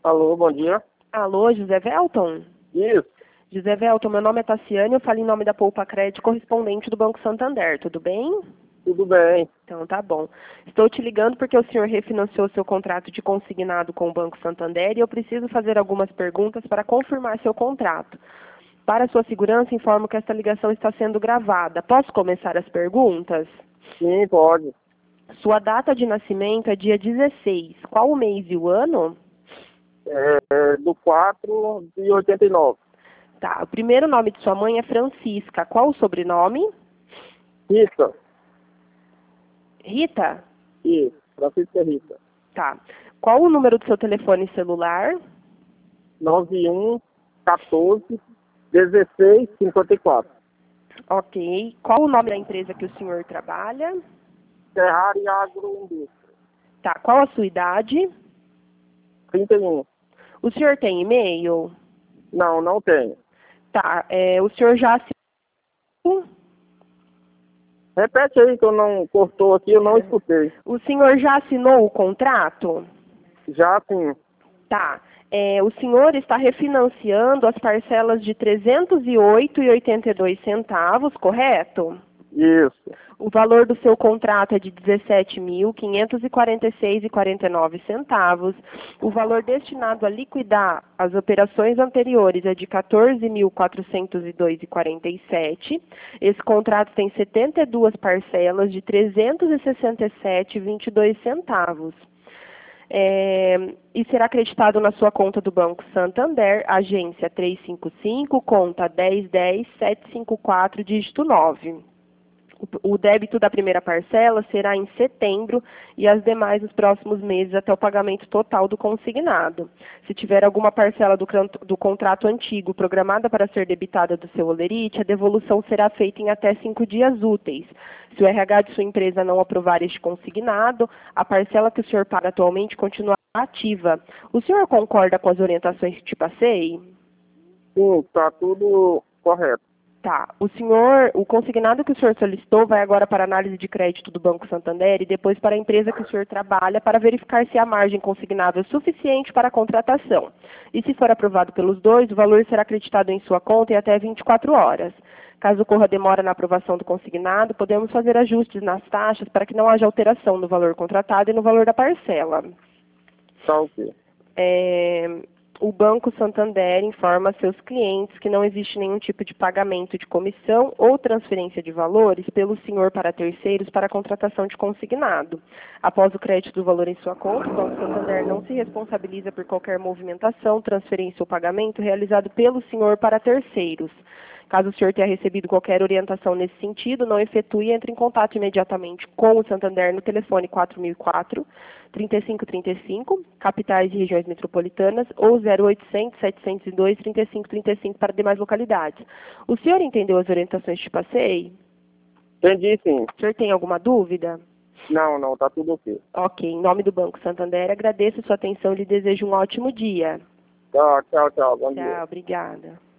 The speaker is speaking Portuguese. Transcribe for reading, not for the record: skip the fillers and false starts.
Alô, bom dia. Alô, José Velton? Isso, José Velton, meu nome é Tassiane, eu falo em nome da Poupa Crédito, correspondente do Banco Santander, tudo bem? tudo bem. Então tá bom. Estou te ligando porque o senhor refinanciou seu contrato de consignado com o Banco Santander e eu preciso fazer algumas perguntas para confirmar seu contrato. Para sua segurança, informo que esta ligação está sendo gravada. Posso começar as perguntas? Sim, pode. Sua data de nascimento é dia 16. Qual o mês e o ano? Do 4 de 89. Tá. O primeiro nome de sua mãe é Francisca. Qual o sobrenome? Rita. Rita? Isso, Francisca Rita. Tá. Qual o número do seu telefone celular? 91 14 16 54. Ok. Qual o nome da empresa que o senhor trabalha? Ferrari Agroindústria. Tá. Qual a sua idade? 31. O senhor tem e-mail? Não, não tenho. Tá. O senhor já assinou? Repete aí que eu não cortou aqui, eu não escutei. O senhor já assinou o contrato? Já sim. Tá. O senhor está refinanciando as parcelas de R$ 308,82, correto? Isso. O valor do seu contrato é de R$ 17.546,49. O valor destinado a liquidar as operações anteriores é de R$ 14.402,47. Esse contrato tem 72 parcelas de R$ 367,22. E será acreditado na sua conta do Banco Santander, agência 355, conta 1010-754, dígito 9. O débito da primeira parcela será em setembro e as demais nos próximos meses até o pagamento total do consignado. Se tiver alguma parcela do contrato antigo programada para ser debitada do seu holerite, a devolução será feita em até 5 dias úteis. Se o RH de sua empresa não aprovar este consignado, a parcela que o senhor paga atualmente continuará ativa. O senhor concorda com as orientações que te passei? Sim, tá tudo correto. Tá. O consignado que o senhor solicitou vai agora para a análise de crédito do Banco Santander e depois para a empresa que o senhor trabalha para verificar se a margem consignável é suficiente para a contratação. E se for aprovado pelos dois, o valor será acreditado em sua conta em até 24 horas. Caso ocorra demora na aprovação do consignado, podemos fazer ajustes nas taxas para que não haja alteração no valor contratado e no valor da parcela. Tá ok. O Banco Santander informa a seus clientes que não existe nenhum tipo de pagamento de comissão ou transferência de valores pelo senhor para terceiros para a contratação de consignado. Após o crédito do valor em sua conta, o Banco Santander não se responsabiliza por qualquer movimentação, transferência ou pagamento realizado pelo senhor para terceiros. Caso o senhor tenha recebido qualquer orientação nesse sentido, não efetue e entre em contato imediatamente com o Santander no telefone 4004-3535, capitais e regiões metropolitanas, ou 0800-702-3535 para demais localidades. O senhor entendeu as orientações que te passei? Entendi sim. O senhor tem alguma dúvida? Não, tá tudo ok. Ok, em nome do Banco Santander, agradeço a sua atenção e lhe desejo um ótimo dia. Tchau, tchau, tchau. Bom dia. Tchau, obrigada.